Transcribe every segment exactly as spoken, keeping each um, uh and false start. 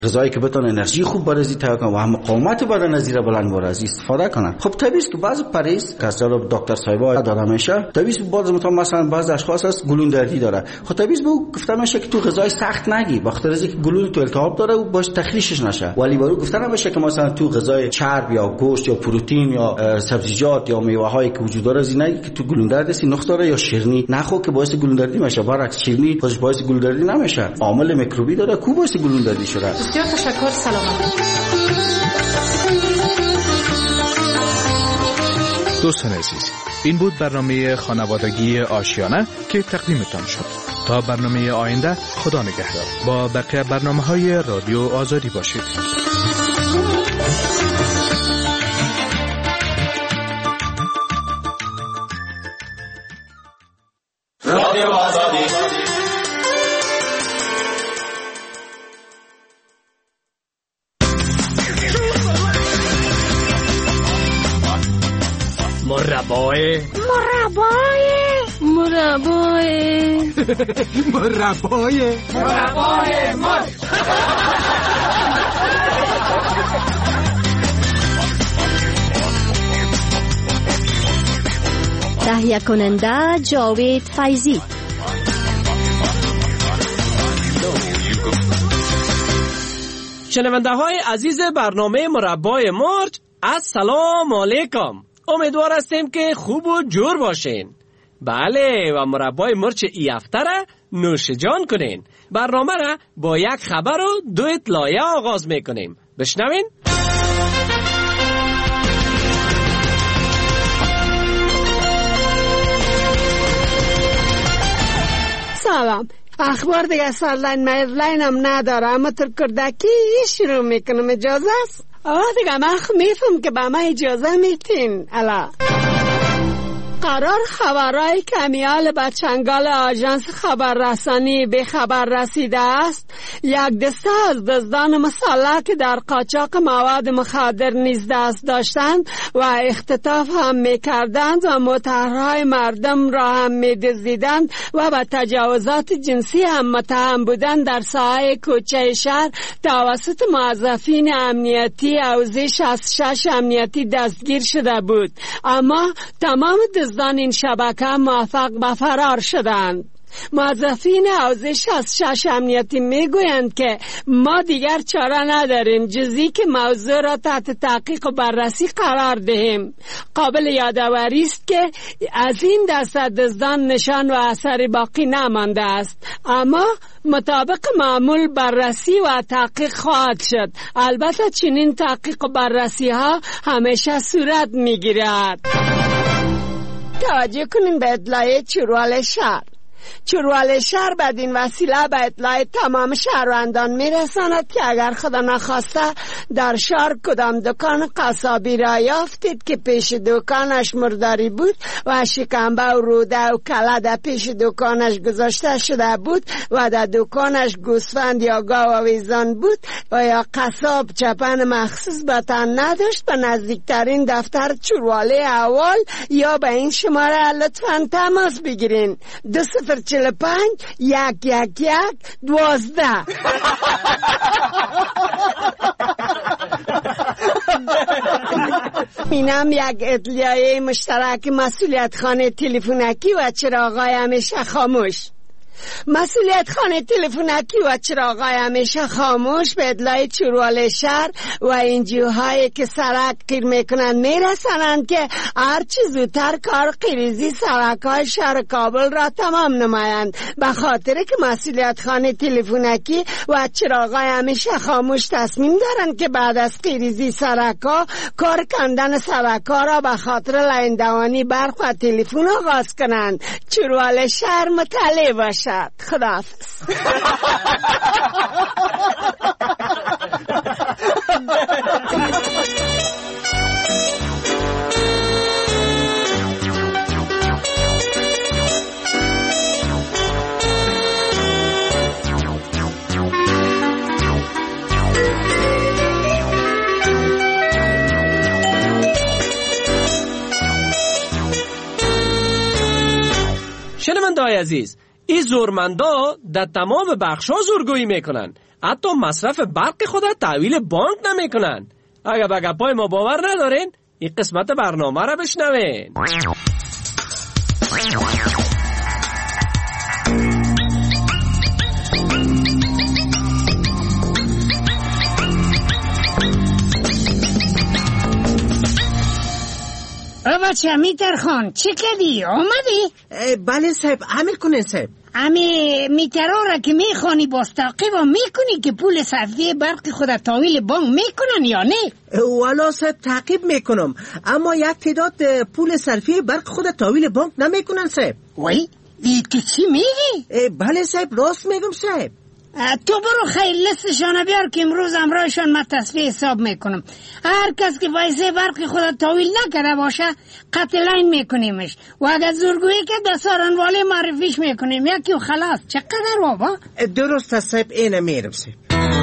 غذایی که بتونه انرژی خوب برازی تهیه کنه و هم مقاومت بدن از زیر بلند برازی استفاده کنه. خب طبیعی است که بعضی پرهیز که از دکتر صاحبا داده میشه، طبیعی است بعضی مثلا بعضی اشخاص است گلون دردی داره، خب طبیعی است به او گفته میشه که تو غذای سخت نگی، بخاطر از اینکه گلون تو التهاب داره و باش تخلیشش نشه. ولی برو گفته نمیشه که مثلا تو غذای چرب یا گوشت یا پروتئین یا سبزیجات یا میوه‌هایی که وجود داره زینایی که تو گلون درد است نقص داره یا شیرینی نخو که باعث گلون دردی میشه. برعکس شیرینی خودش باعث گلون دردی نمیشه، عامل میکروبی داره کو باعث گلون دردی شده. بسیار تشکر. سلامت. دوستان عزیز، این بود برنامه خانوادگی آشیانه که تقدیمتان شد. تا برنامه آینده، خدا نگهدار. با بقیه برنامه‌های رادیو آزادی باشید. رادیو آزادی. مربای مربای مربای مربای مربای مرد. تهیه کننده جاوید فیضی. شنونده های عزیز برنامه مربای مرد، السلام علیکم. امیدوار هستیم که خوب و جور باشین. بله، و مربای مرچ ای هفته را نوش جان کنین. برنامه را با یک خبر و دو اطلاعیه آغاز میکنیم. بشنوین. سلام. اخبار دیگه سرلاین میرلاین هم نداره، اما تر کردکی شروع میکنم. اجازه است؟ آه دیگه من میفهم که به من اجازه میتین. الا قرار خبرهای کمیال به چنگال آژانس خبررسانی به خبر رسیده است یک دسته از دزدان مسلح که در قاچاق مواد مخدر نیز دست داشتند و اختطاف هم میکردند و مطرحهای مردم را هم میدزدیدند و به تجاوزات جنسی هم متهم بودند در ساحه کوچه شهر توسط موظفین امنیتی حوزه شصت و شش امنیتی دستگیر شده بود. اما تمام دزدان این شبکه موفق به فرار شدند. موظفین حوزه شصت و شش امنیتی میگویند که ما دیگر چاره نداریم جزی که موضوع را تحت تحقیق و بررسی قرار دهیم. قابل یادآوری است که از این دسته دزدان نشان و اثری باقی نمانده است، اما مطابق معمول بررسی و تحقیق خواهد شد. البته چنین تحقیق و بررسی ها همیشه صورت میگیرد. توجه کنین به اطلاع چروال شهر. چروال شهر بدین وسیله به اطلاع تمام شهروندان میرساند که اگر خدا نخواسته در شهر کدام دکان قصابی را یافتید که پیش دکانش مرداری بود و شکمبه و روده و کله در پیش دکانش گذاشته شده بود و در دکانش گوسفند یا گاو و ویزان بود و یا قصاب چپن مخصوص به تن نداشت، به نزدیکترین دفتر چرواله اول یا به این شماره لطفاً تماس بگیرین. دو صفر چل پنج یک یک یک دوازده. اینم یک اطلاعیه مشترک مسئولیت خانه تلفنکی و چراغای همیشه خاموش. مسئولیت خانه تلفنکی و چراغای همیشه خاموش به اطلاع چروال شهر و انجیوهایی که سرک قیر میکنند میرسانند که هرچی زودتر کار قیریزی سرک‌های شهر کابل را تمام نمایند، به خاطر که مسئولیت خانه تلفنکی و چراغای همیشه خاموش تصمیم دارند که بعد از قیریزی سرک‌ها کار کندن سرک‌ها را به خاطر لاین برق و تلفن آغاز کنند. چروال شهر مطلع باشد. خداحافظ. شنونده‌های عزیز، این زورمندا در تمام بخش‌ها زورگویی میکنن، حتی مصرف برق خود تحویل بانک نمیکنن. اگر به گپای ما باور ندارین این قسمت برنامه را بشنوین. بچه میتر خان چی کردی؟ آمدی؟ بله صاحب، عمل کنین صاحب. امی میترها را که میخوانی باز تعقیب میکنی که پول صرفی برق خود تحویل بانک میکنن یا نه؟ والا صاحب تعقیب میکنم، اما یک تعداد پول صرفی برق خود تحویل بانک نمیکنن صاحب. وای ای تو چی میگی؟ بله صاحب، راست میگم صاحب. تو برو خیلی لستشان بیار که امروز امرایشان من تصفیه حساب میکنم. هر کس که پیسه برق خود تحویل نکرده باشه قطع لاین میکنیمش و اگر زورگویی که دستاران والی معرفیش میکنیم یکی و خلاص. چقدر بابا؟ درست صاحب، اینه میرم صاحب.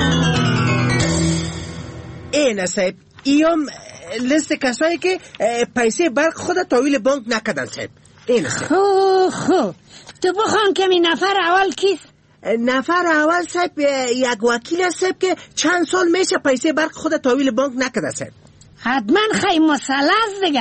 اینه صاحب، ایام لست کسایی که پیسه برق خود تحویل بانک نکردن صاحب. اینه صاحب. خو خو تو بخوان که می نفر اول کیست؟ نفر اول صاحب یک وکیل است صاحب که چند سال میشه پیسه برق خود تحویل بانک نکرده صاحب. حتما خیلی مسئله است دیگه.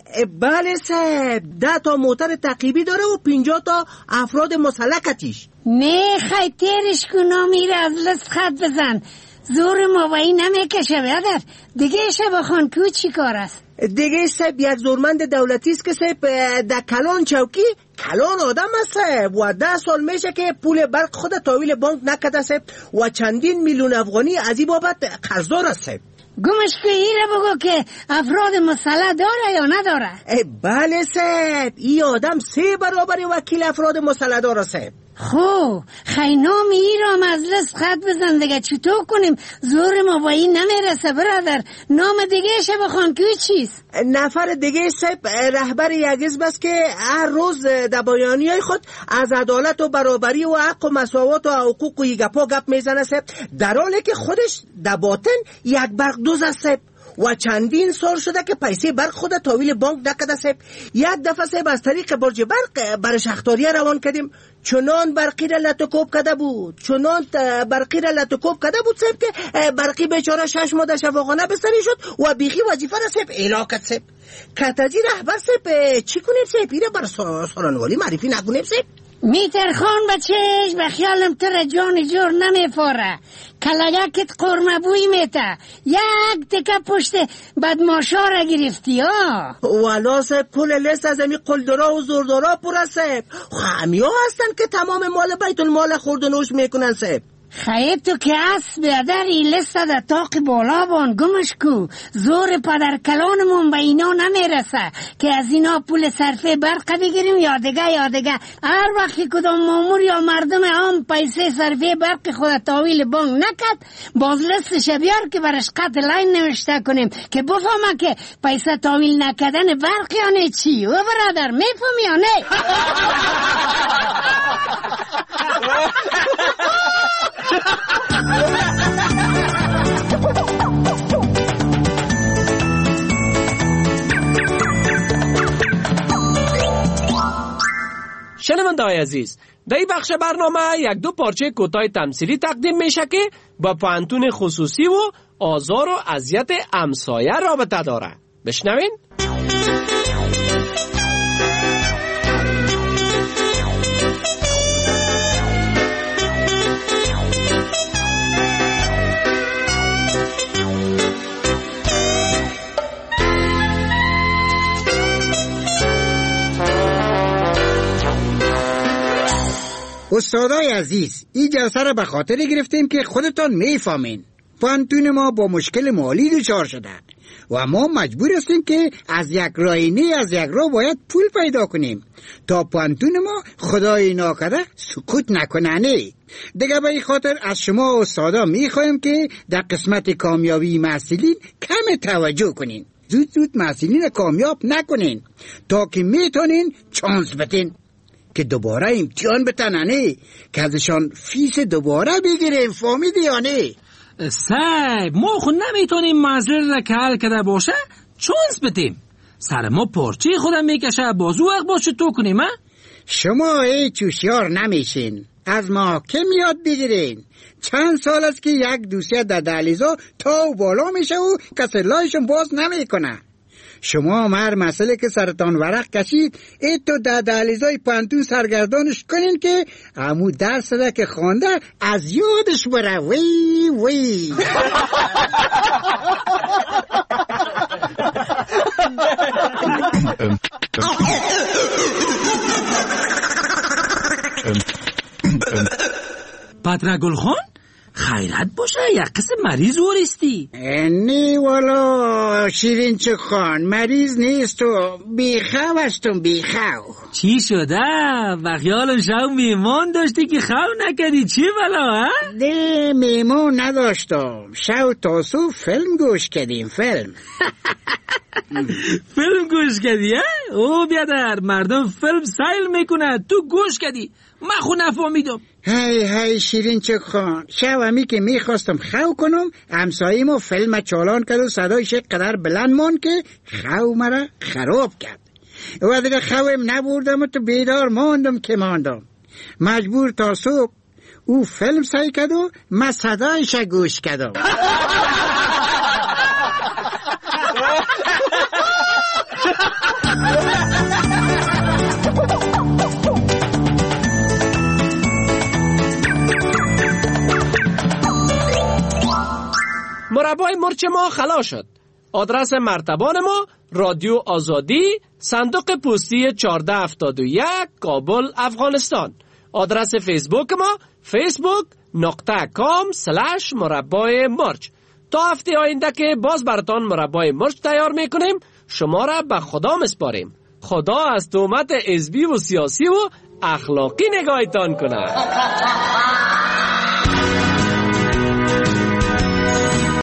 بله صاحب، ده تا موتر تعقیبی داره و پنجاه تا افراد مسلکتیش. نه خیلی تیرش کن میره از لست خط بزن، زور موایی نمیکشه بیادر. دیگه ایشه بخون که چی کار است؟ دیگه صاحب یک زورمند دولتی است که صاحب در کلان چوکی کلان آدم است صاحب و ده سال میشه که پول برق خود تحویل بانک نکرده صاحب و چندین میلیون افغانی از این بابت قرضدار است صاحب. گمش که ایره بگو که افراد مسلح داره یا نداره؟ بله صاحب، این آدم سه برابر وکیل افراد مسلح داره صاحب. خو خیلی نام ایرام از لست خط بزن دیگه. چطور کنیم؟ زور ما با این نمیرسه برادر. نام دیگه شه بخوان که چیست؟ نفر دیگه صاحب رهبر یک حزب است که هر روز در بیانیه‌های خود از عدالت و برابری و حق و مساوات و حقوق و گپا گپ میزنه صاحب، در حالی که خودش در باطن یک برق دوز است صاحب و چندین سال شده که پیسه برق خود تحویل بانک نکرده صاحب. یک دفعه صاحب از طریق برج برق برش اختاریه روان کردیم، چنان برقی را لطوکوب کرده بود چنان برقی را لطوکوب کرده بود صاحب که برقی بیچاره شش ماه شفاخانه بستری شد و بیخی وظیفه را صاحب اعلام کرد صاحب. کتجی رهبر صاحب چی کنیم صاحب؟ ایره بر سالانوالی معرفی نکنیم صاحب؟ میتر خان بچهش به خیالم تر جان جور نمیفاره. کلاگکت قرمه بوی میته، یک تکه پشت بدماشا را گرفتی ها. والا صاحب کل لست از امی قلدرا و زوردارا پر صاحب. همی ها هستن که تمام مال بیت المال خوردنوش میکنن صاحب. خیلی تو که از بیادر این لست در تاق بالا بان گمش کو. زور پدر کلانمون به اینا نمیرسه که از اینا پول صرفه برق بگیریم یا دیگه یا دیگه. هر وقتی کدام مامور یا مردم عام پیسه صرفه برق خود تحویل بانک نکد باز لستش بیار که برش قطع لاین نوشته کنیم که بفهمه که پیسه تحویل نکدن برق یا نه چی. و برادر میفهمی یا نه؟ شنونده‌های عزیز، در این بخش برنامه یک دو پارچه کوتاه تمثیلی تقدیم میشه که با پوهنتون خصوصی و آزار و اذیت همسایه رابطه داره. بشنوین. استادای عزیز، این جلسه را به خاطر گرفتیم که خودتان میفهمین پوهنتون ما با مشکل مالی دچار شدن و ما مجبور هستیم که از یک راینه از یک راه باید پول پیدا کنیم تا پوهنتون ما خدای ناکرده سکوت نکنه. دیگه به این خاطر از شما استادا میخوایم که در قسمت کامیابی محصلین کم توجه کنین، زود زود محصلین کامیاب نکنین تا که میتونین چانس بتین که دوباره امتحان بتننه که ازشان فیس دوباره بگیریم. فهمیدی یا نه؟ صاحب ما خود نمیتونیم مسئله را که حل کرده باشه چانس بدیم. سر ما پارچه خودم میکشه بازو وقت باشه تو کنیم ها؟ شما هیچ هوشیار نمیشین. از محاکم یاد بگیرین. چند سال است که یک دوسیه در دهلیزا تا و بالا میشه و کسی لایشون باز نمیکنه. شما هم هر مسئله که سرطان ورق کشید ای تو در دهلیزای پانتون سرگردانش کنین که همو درس ده که خوانده از یادش بره. وی وی پاترا گلخان خیرت باشه، یک قسم مریض ورستی. نی والا شیرین چه خان، مریض نیست و بیخو هستم بیخو. چی شده؟ بخیال شو میمون داشتی که خو نکردی چی بلا ها؟ نه میمون نداشتم، شو تاسو فیلم گوش کردیم. فیلم فیلم گوش کردی ها؟ او بیادر مردم فیلم سایل میکنه، تو گوش کردی، من خود نفهمیدم. هی هی شیرین چک خان، شو همی که میخواستم خو کنم همساییمو فیلم چالان کرد و صدایش قدر بلند مون که خو مرا خراب کرد و دیگه خویم نبردم و تو بیدار ماندم که ماندم. مجبور تا صبح او فیلم سعی کرد و من صدایش گوش کردم. مربای مرچ ما خلاص شد. آدرس مرتبان ما رادیو آزادی، صندوق پستی چهارده هفتاد و یک، کابل، افغانستان. آدرس فیسبوک ما فیسبوک نقطه کام سلش مربای مرچ. تا هفته آینده که باز براتان مربای مرچ تیار میکنیم، شما را به خدا مسپاریم. خدا از تهمت حزبی و سیاسی و اخلاقی نگاهتان کنه.